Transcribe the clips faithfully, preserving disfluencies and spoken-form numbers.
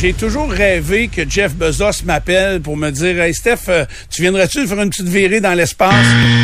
j'ai toujours rêvé que Jeff Bezos m'appelle pour me dire « Hey Steph, euh, tu viendrais-tu faire une petite virée dans l'espace? »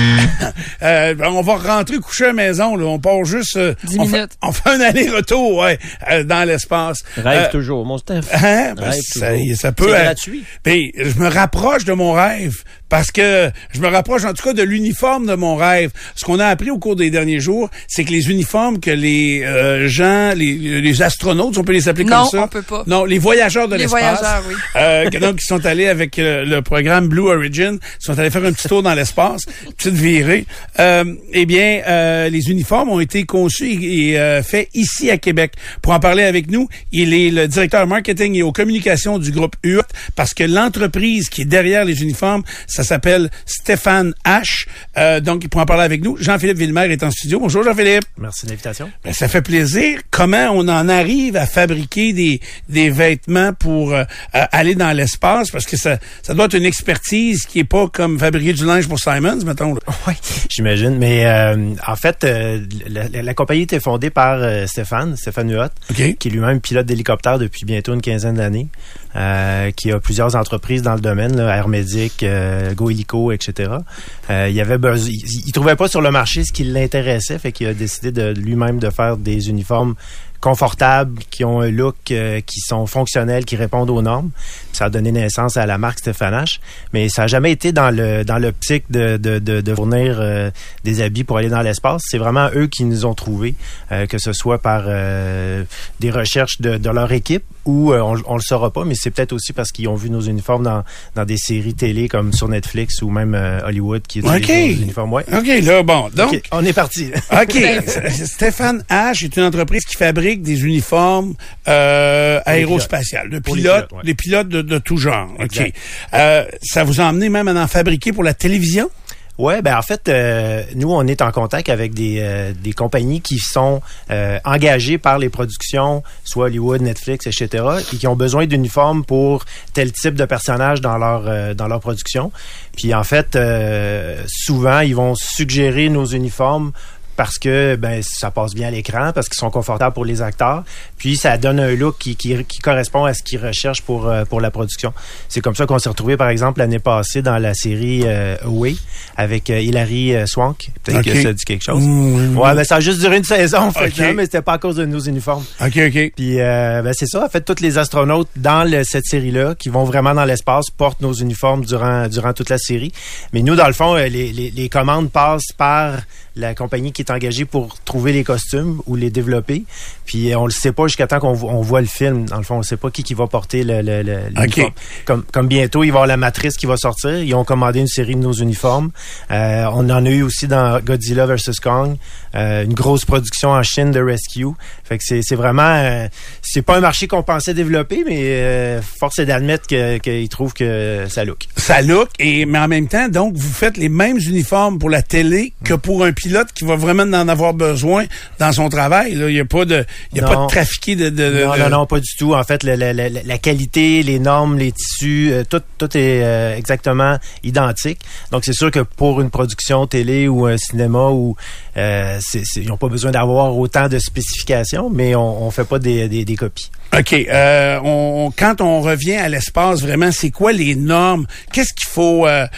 euh, On va rentrer coucher à la maison, là. On part juste... Euh, dix on minutes. Fait, on fait un aller-retour, ouais, euh, dans l'espace. Rêve euh, toujours, mon Steph. Hein? Ben, Rêve ça, toujours. ça peut C'est être... gratuit. Puis, je me rapproche de mon rêve parce que je me rapproche en tout cas de l'uniforme de mon rêve. Ce qu'on a appris au cours des derniers jours, c'est que les uniformes que les euh, gens, les, les astronautes, on peut les appeler non, comme ça. Non, on peut pas. Non, les voyageurs de les l'espace. Voyageurs, oui. euh, donc, ils sont allés avec euh, le programme Blue Origin, ils sont allés faire un petit tour dans l'espace, une petite virée. Euh, eh bien, euh, les uniformes ont été conçus et, et euh, faits ici à Québec. Pour en parler avec nous, il est le directeur marketing et aux communications du groupe U A T, parce que l'entreprise qui est derrière les uniformes, ça s'appelle Stéphane H. Euh, donc, pour en parler avec nous, Jean-Philippe Villemer est en studio. Bonjour Jean-Philippe. Merci de l'invitation. Ben, ça fait plaisir. Comment on en arrive à fabriquer des, des vêtements pour euh, aller dans l'espace? Parce que ça, ça doit être une expertise qui est pas comme fabriquer du linge pour Simons, mettons. Là. Oui, j'imagine. Mais euh, en fait, euh, la, la, la compagnie était fondée par euh, Stéphane, Stéphane Huot, okay. qui est lui-même pilote d'hélicoptère depuis bientôt une quinzaine d'années, euh, qui a plusieurs entreprises dans le domaine, là, Air Médic, euh, Go Helico, et cetera. Euh, il avait besoin, il, il trouvait pas sur le marché ce qui l'intéressait, fait qu'il a décidé de lui-même de faire des uniformes confortables, qui ont un look, euh, qui sont fonctionnels, qui répondent aux normes. Puis ça a donné naissance à la marque Stéphane H. Mais ça n'a jamais été dans le dans l'optique de de de, de fournir euh, des habits pour aller dans l'espace. C'est vraiment eux qui nous ont trouvés, euh, que ce soit par euh, des recherches de, de leur équipe ou euh, on, on le saura pas, mais c'est peut-être aussi parce qu'ils ont vu nos uniformes dans dans des séries télé comme sur Netflix ou même euh, Hollywood qui utilisent okay. nos uniformes. Ouais. OK, là, bon. Donc, okay, on est parti. OK. Stéphane H est une entreprise qui fabrique des uniformes euh, aérospatiales, de pilotes, pilotes ouais. des pilotes de, de tout genre. OK. Euh, ça vous a emmené même à en fabriquer pour la télévision? Ouais, ben en fait, euh, nous on est en contact avec des euh, des compagnies qui sont euh, engagées par les productions, soit Hollywood, Netflix, et cetera, et qui ont besoin d'uniformes pour tel type de personnage dans leur euh, dans leur production. Puis en fait, euh, souvent ils vont suggérer nos uniformes parce que ben ça passe bien à l'écran, parce qu'ils sont confortables pour les acteurs, puis ça donne un look qui qui, qui correspond à ce qu'ils recherchent pour euh, pour la production. C'est comme ça qu'on s'est retrouvé par exemple l'année passée dans la série euh, Away avec euh, Hilary euh, Swank. Peut-être okay. que ça dit quelque chose. Mmh, ouais, ben ça a juste duré une saison, fait okay. non, mais c'était pas à cause de nos uniformes. OK, OK. Puis euh, ben c'est ça, en fait tous les astronautes dans le, cette série-là qui vont vraiment dans l'espace portent nos uniformes durant durant toute la série. Mais nous dans le fond les les, les commandes passent par la compagnie qui est engagée pour trouver les costumes ou les développer. Puis on le sait pas jusqu'à temps qu'on on voit le film. Dans le fond, on sait pas qui qui va porter le, le, le l'uniforme. Okay. Comme, comme bientôt, il va y avoir la matrice qui va sortir. Ils ont commandé une série de nos uniformes. Euh, on en a eu aussi dans Godzilla versus Kong. Euh, une grosse production en Chine de Rescue. Fait que c'est, c'est vraiment... Euh, c'est pas un marché qu'on pensait développer, mais euh, force est d'admettre que, qu'ils trouvent que ça look. Ça look, et, mais en même temps, donc, vous faites les mêmes uniformes pour la télé que pour un pilote qui va vraiment en avoir besoin dans son travail. Il n'y a pas de, il y a pas de trafiqué de, de, de... Non, non, non, pas du tout. En fait, la, la, la, la qualité, les normes, les tissus, euh, tout, tout est euh, exactement identique. Donc, c'est sûr que pour une production télé ou un cinéma, où euh, c'est, c'est, ils n'ont pas besoin d'avoir autant de spécifications, mais on ne fait pas des, des, des copies. OK. Euh, on, quand on revient à l'espace, vraiment, c'est quoi les normes? Qu'est-ce qu'il faut euh,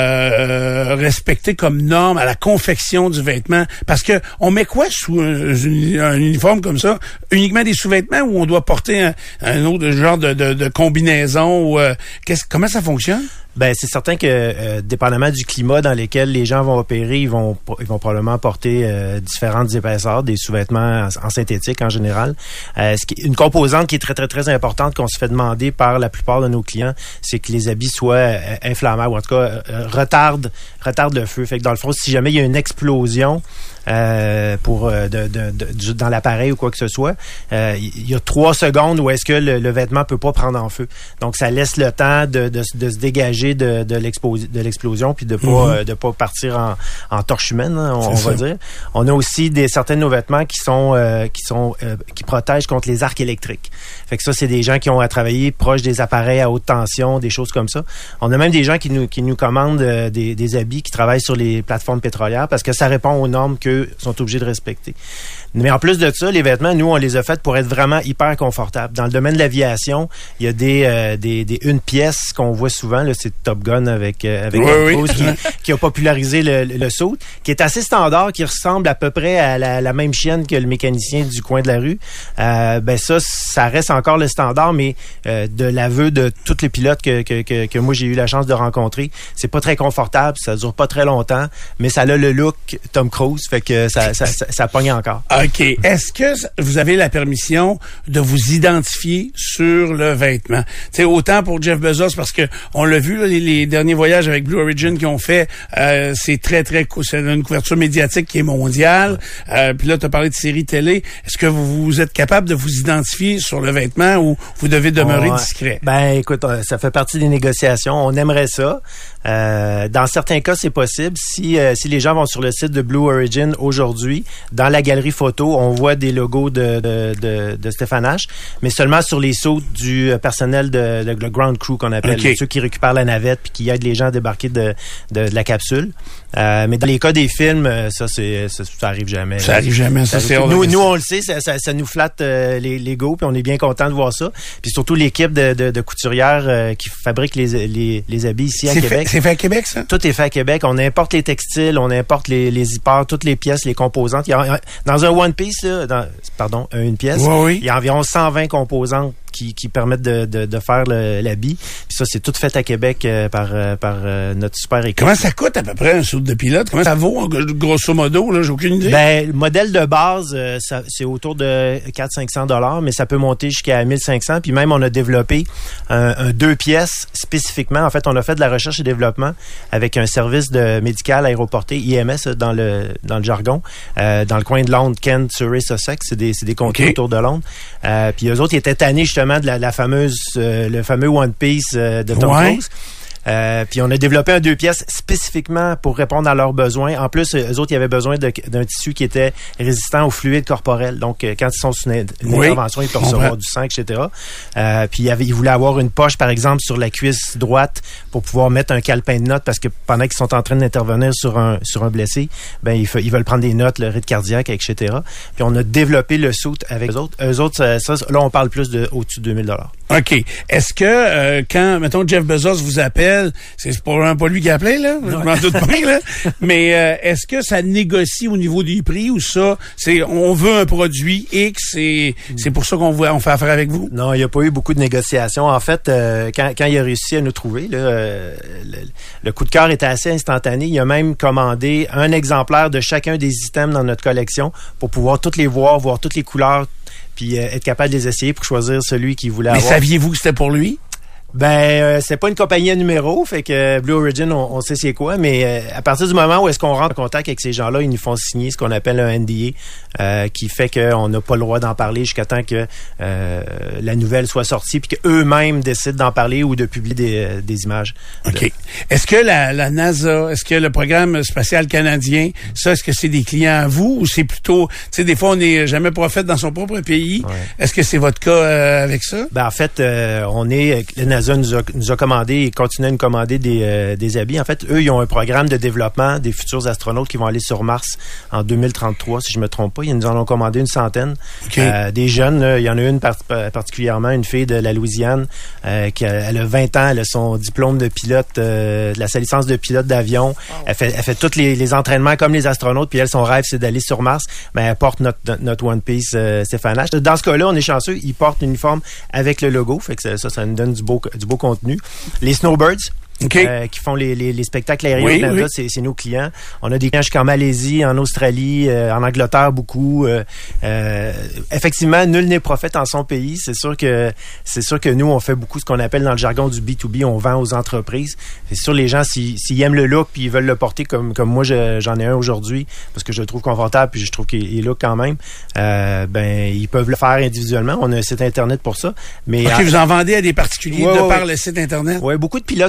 euh, respecter comme normes à la confection du vêtement? Parce que on met quoi sous un, un uniforme comme ça? Uniquement des sous-vêtements ou on doit porter un, un autre genre de, de, de combinaison? Ou, euh, qu'est-ce, comment ça fonctionne? Ben c'est certain que euh, dépendamment du climat dans lequel les gens vont opérer, ils vont ils vont probablement porter euh, différentes épaisseurs, des sous-vêtements en, en synthétique en général. Euh, ce qui, une composante qui est très très très importante qu'on se fait demander par la plupart de nos clients, c'est que les habits soient euh, inflammables ou en tout cas euh, retardent retardent le feu. Fait que dans le fond, si jamais il y a une explosion euh, pour euh, de, de, de, dans l'appareil ou quoi que ce soit, euh, il y a trois secondes où est-ce que le, le vêtement peut pas prendre en feu. Donc ça laisse le temps de, de, de se dégager de, de, de l'explosion puis de pas mm-hmm. euh, de pas partir en, en torche humaine, hein, on, on va dire. On a aussi des certains de nos vêtements qui sont euh, qui sont euh, qui protègent contre les arcs électriques. Fait que ça, c'est des gens qui ont à travailler proche des appareils à haute tension, des choses comme ça. On a même des gens qui nous qui nous commandent euh, des, des habits qui travaillent sur les plateformes pétrolières parce que ça répond aux normes qu'eux sont obligés de respecter. Mais en plus de ça, les vêtements, nous, on les a faits pour être vraiment hyper confortables. Dans le domaine de l'aviation, il y a des, euh, des, des une pièce qu'on voit souvent, là, c'est Top Gun avec, euh, avec oui, Tom oui. Cruise qui, qui a popularisé le, le, le saut, qui est assez standard, qui ressemble à peu près à la, la même chienne que le mécanicien du coin de la rue. Euh, ben ça, ça reste encore le standard, mais euh, de l'aveu de tous les pilotes que, que, que, que moi j'ai eu la chance de rencontrer, c'est pas très confortable, ça dure pas très longtemps, mais ça a le look Tom Cruise, fait que ça, ça, ça, ça pogne encore. OK. Est-ce que vous avez la permission de vous identifier sur le vêtement? Tu sais, autant pour Jeff Bezos, parce que on l'a vu, là, les, les derniers voyages avec Blue Origin qu'ils ont fait, euh, c'est très, très... C'est une couverture médiatique qui est mondiale. Euh, puis là, tu as parlé de séries télé. Est-ce que vous, vous êtes capable de vous identifier sur le vêtement ou vous devez demeurer on, discret? Ben, écoute, ça fait partie des négociations. On aimerait ça. Euh, dans certains cas, c'est possible. Si, euh, si les gens vont sur le site de Blue Origin aujourd'hui, dans la galerie photo, on voit des logos de, de, de, de Stéphane H, mais seulement sur les sauts du personnel de, de, de ground crew qu'on appelle, okay. Ceux qui récupèrent la navette puis qui aident les gens à débarquer de, de, de la capsule. Euh, mais dans les cas des films, ça, c'est, ça, ça arrive jamais. Ça arrive jamais, ça, ça c'est nous, nous, on le sait, ça, ça, ça nous flatte euh, les, les go, puis on est bien content de voir ça. Puis surtout l'équipe de, de, de couturières euh, qui fabrique les, les, les habits ici à c'est Québec. Fait, c'est fait à Québec, ça? Tout est fait à Québec. On importe les textiles, on importe les, les zippers, toutes les pièces, les composantes. Il y a, dans un One Piece, là, dans, pardon, une pièce, oui, oui. il y a environ cent vingt composantes qui, qui permettent de, de, de faire le, l'habit. Puis ça, c'est tout fait à Québec euh, par, euh, par euh, notre super équipe. Comment ça coûte à peu près un soude de pilote? Comment ça vaut, grosso modo? Là, j'ai aucune idée. Ben, le modèle de base, euh, ça, c'est autour de quatre à cinq cents dollars, mais ça peut monter jusqu'à mille cinq cents. Puis même, on a développé un, un deux pièces spécifiquement. En fait, on a fait de la recherche et développement avec un service de médical aéroporté, I M S dans le dans le jargon, euh, dans le coin de Londres, Kent, Surrey, Sussex. C'est des, c'est des comtés okay. autour de Londres. Euh, puis eux autres, ils étaient tannés justement de la, la fameuse, euh, le fameux One Piece euh, de Tom ouais. Cruise. Euh, puis on a développé un deux pièces spécifiquement pour répondre à leurs besoins. En plus, eux autres, ils avaient besoin de, d'un tissu qui était résistant aux fluides corporels. Donc, euh, quand ils sont sous une, une oui, intervention, ils peuvent recevoir du sang, et cetera. Euh, puis il ils voulaient avoir une poche, par exemple, sur la cuisse droite pour pouvoir mettre un calepin de notes parce que pendant qu'ils sont en train d'intervenir sur un sur un blessé, ben ils, ils veulent prendre des notes, le rythme cardiaque, et cetera. Puis on a développé le suit avec eux autres. Eux autres, ça, ça, là, on parle plus de au-dessus de deux mille dollars. OK. Est-ce que euh, quand, mettons, Jeff Bezos vous appelle, c'est probablement pas lui qui a appelé, là, je m'en doute pas, là, mais euh, est-ce que ça négocie au niveau des prix ou ça, c'est on veut un produit X et c'est pour ça qu'on voit, on fait affaire avec vous? Non, il n'y a pas eu beaucoup de négociations. En fait, euh, quand, quand il a réussi à nous trouver, là, euh, le, le coup de cœur était assez instantané. Il a même commandé un exemplaire de chacun des items dans notre collection pour pouvoir toutes les voir, voir toutes les couleurs, puis euh, être capable de les essayer pour choisir celui qu'il voulait Mais avoir. Mais saviez-vous que c'était pour lui? Ben, euh, c'est pas une compagnie à numéro, fait que euh, Blue Origin, on, on sait c'est quoi, mais euh, à partir du moment où est-ce qu'on rentre en contact avec ces gens-là, ils nous font signer ce qu'on appelle un N D A, euh, qui fait qu'on n'a pas le droit d'en parler jusqu'à temps que euh, la nouvelle soit sortie, puis qu'eux-mêmes décident d'en parler ou de publier des, euh, des images. OK. De... Est-ce que la, la NASA, est-ce que le programme spatial canadien, ça, est-ce que c'est des clients à vous ou c'est plutôt, tu sais, des fois, on n'est jamais prophète dans son propre pays. Ouais. Est-ce que c'est votre cas euh, avec ça? Ben, en fait, euh, on est, la NASA nous a, nous a commandé et continue à nous commander des, euh, des habits. En fait, eux, ils ont un programme de développement des futurs astronautes qui vont aller sur Mars en deux mille trente-trois, si je me trompe pas. Ils nous en ont commandé une centaine. Okay. Euh, des jeunes, là, il y en a une part- particulièrement, une fille de la Louisiane, euh, qui a, elle a vingt ans, elle a son diplôme de pilote, euh, de la sa licence de pilote d'avion. Oh. Elle fait, elle fait tous les, les entraînements comme les astronautes, puis elle, son rêve, c'est d'aller sur Mars. Ben, elle porte notre, notre One Piece euh, Stéphane H. Dans ce cas-là, on est chanceux, ils portent l'uniforme avec le logo, fait que ça, ça, ça nous donne du beau, du beau contenu. Les Snowbirds, okay. euh, qui font les, les, les spectacles aériens oui, au Canada, oui. c'est, c'est nos clients. On a des clients jusqu'en Malaisie, en Australie, euh, en Angleterre beaucoup. Euh, euh, effectivement, nul n'est prophète en son pays. C'est sûr que c'est sûr que nous, on fait beaucoup ce qu'on appelle dans le jargon du B deux B, on vend aux entreprises. C'est sûr, les gens, s'ils, s'ils aiment le look puis ils veulent le porter comme comme moi, je, j'en ai un aujourd'hui parce que je le trouve confortable puis je trouve qu'il est look quand même. Euh, ben, ils peuvent le faire individuellement. On a un site internet pour ça. Mais OK, à, vous en vendez à des particuliers ouais, de ouais, par ouais. le site internet? Oui, beaucoup de pilotes privés qui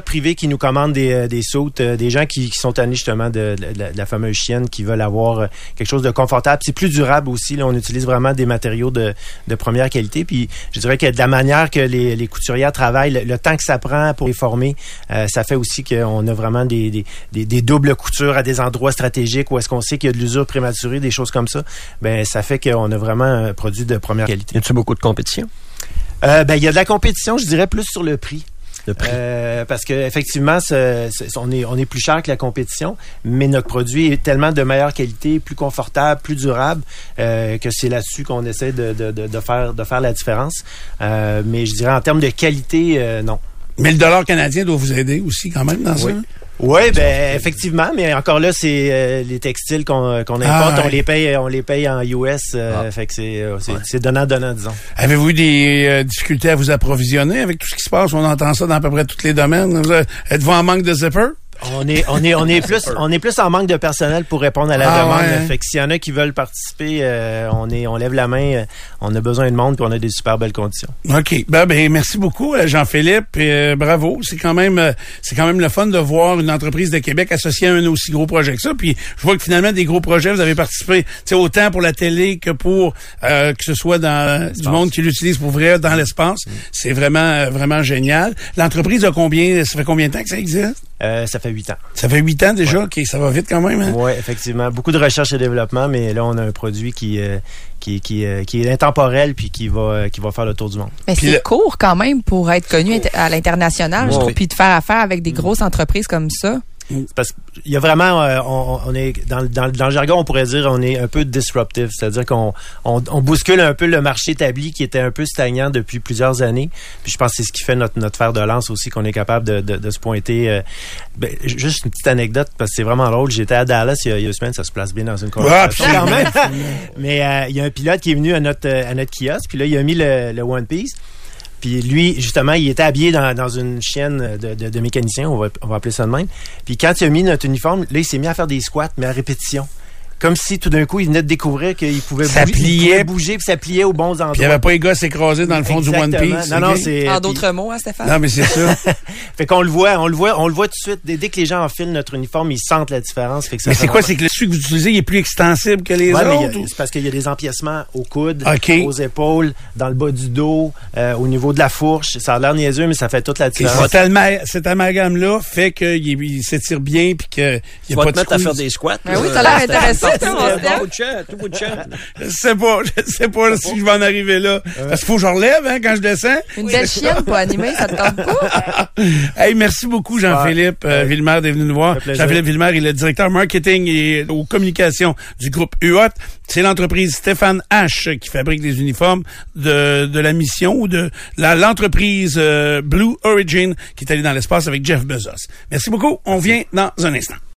qui nous commandent des, des sautes, euh, des gens qui, qui sont tannés justement de, de, de la fameuse chienne, qui veulent avoir quelque chose de confortable. C'est plus durable aussi. Là, on utilise vraiment des matériaux de, de première qualité. Puis je dirais que de la manière que les, les couturières travaillent, le, le temps que ça prend pour les former, euh, ça fait aussi qu'on a vraiment des, des, des, des doubles coutures à des endroits stratégiques où est-ce qu'on sait qu'il y a de l'usure prématurée, des choses comme ça. Ben ça fait qu'on a vraiment un produit de première qualité. Y a-t-il beaucoup de compétition? Euh, ben il y a de la compétition, je dirais plus sur le prix. Le prix. Euh, parce que effectivement, c'est, c'est, on est on est plus cher que la compétition, mais notre produit est tellement de meilleure qualité, plus confortable, plus durable, euh, que c'est là-dessus qu'on essaie de, de, de, de faire de faire la différence. Euh, mais je dirais en termes de qualité, euh, non. Mais le dollar canadien doit vous aider aussi quand même dans oui. ça. Oui, ben effectivement, mais encore là, c'est euh, les textiles qu'on, qu'on importe, ah, ouais. on les paye, on les paye en U S, euh, ah. fait que c'est euh, c'est, ouais. c'est donnant donnant, disons. Avez-vous eu des euh, difficultés à vous approvisionner avec tout ce qui se passe? On entend ça dans à peu près tous les domaines. Vous, êtes-vous en manque de zipper? On est, on est, on est plus, on est plus en manque de personnel pour répondre à la ah, demande. Ouais. Fait que s'il y en a qui veulent participer, euh, on est, on lève la main. Euh, on a besoin de monde puis on a des super belles conditions. Ok, ben, ben merci beaucoup Jean-Philippe. Et, euh, bravo, c'est quand même, euh, c'est quand même le fun de voir une entreprise de Québec associée à un aussi gros projet que ça. Puis je vois que finalement des gros projets, vous avez participé, tu sais, autant pour la télé que pour euh, que ce soit dans l'espace. Du monde qui l'utilise pour vrai dans l'espace. Mm. C'est vraiment, vraiment génial. L'entreprise a combien, ça fait combien de temps que ça existe? Euh, ça fait huit ans. Ça fait huit ans déjà? Ouais. OK, ça va vite quand même. Hein? Oui, effectivement. Beaucoup de recherche et développement, mais là, on a un produit qui, euh, qui, qui, euh, qui est intemporel puis qui va, euh, qui va faire le tour du monde. Mais puis c'est le... court quand même pour être connu oh. à l'international, wow. je trouve, puis de faire affaire avec des grosses entreprises comme ça. Parce qu'il y a vraiment, euh, on, on est dans, dans, dans le jargon, on pourrait dire, on est un peu disruptive, c'est-à-dire qu'on on, on bouscule un peu le marché établi qui était un peu stagnant depuis plusieurs années. Puis je pense que c'est ce qui fait notre notre fer de lance aussi, qu'on est capable de, de, de se pointer. Euh, ben, juste une petite anecdote parce que c'est vraiment drôle. J'étais à Dallas il y a, il y a une semaine, ça se place bien dans une conversation quand même. Mais euh, il y a un pilote qui est venu à notre à notre kiosque, puis là il a mis le, le One Piece. Puis lui, justement, il était habillé dans, dans une chienne de, de, de mécanicien, on va, on va appeler ça de même. Puis quand il a mis notre uniforme, là, il s'est mis à faire des squats, mais à répétition. Comme si tout d'un coup, il venait de découvrir qu'il pouvait ça bouger, pliait. Il pouvait bouger, puis ça pliait aux bons endroits. Puis il n'y avait pas les gosses écrasés dans le fond Exactement. Du One Piece. Non, non, c'est... En d'autres puis... mots, hein, Stéphane? Non, mais c'est ça. Fait qu'on le voit, on le voit, on le voit tout de suite. Dès, dès que les gens enfilent notre uniforme, ils sentent la différence. Fait que ça mais c'est quoi? C'est que le celui que vous utilisez, il est plus extensible que les ouais, autres? Mais a, c'est parce qu'il y a des empiècements aux coudes, okay. aux épaules, dans le bas du dos, euh, au niveau de la fourche. Ça a l'air niaiseux, mais ça fait toute la différence. Cet, alma- cet amalgame-là fait qu'il il s'étire bien puis qu'il n'y a pas de te mettre à faire des squats. Ben oui, ça a l'air intéressant, ton Tout bout de champ. Je sais pas, je sais pas si je vais en arriver là. Euh. Parce qu'il faut que je relève, hein, quand je descends. Une belle chienne pour animer, ça te tente pas? Hey, merci beaucoup, Jean-Philippe euh, Villemer d'être venu nous voir. Jean-Philippe Villemer est le directeur marketing et aux communications du groupe U O T. C'est l'entreprise Stéphane H qui fabrique des uniformes de, de la mission ou de la, l'entreprise euh, Blue Origin qui est allée dans l'espace avec Jeff Bezos. Merci beaucoup. On vient dans un instant.